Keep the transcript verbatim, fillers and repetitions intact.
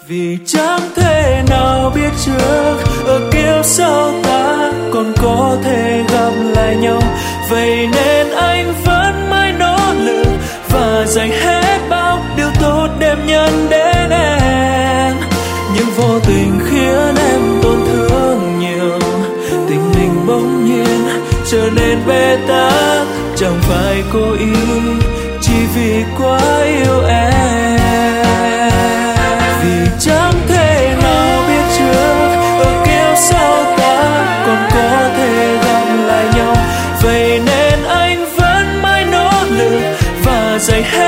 Vì chẳng thể nào biết trước ở kiếp sau ta còn có thể gặp lại nhau, vậy nên anh vẫn mãi nỗ lực và dành hết bao điều tốt đẹp nhất đến em. Nhưng vô tình khiến em tổn thương nhiều, tình mình bỗng nhiên trở nên bế tắc, chẳng phải cố ý, chỉ vì quá yêu em. Vì chẳng thể nào biết trước ở kiếp sau ta còn có thể gặp lại nhau, vậy nên anh vẫn mãi nỗ lực và dành hết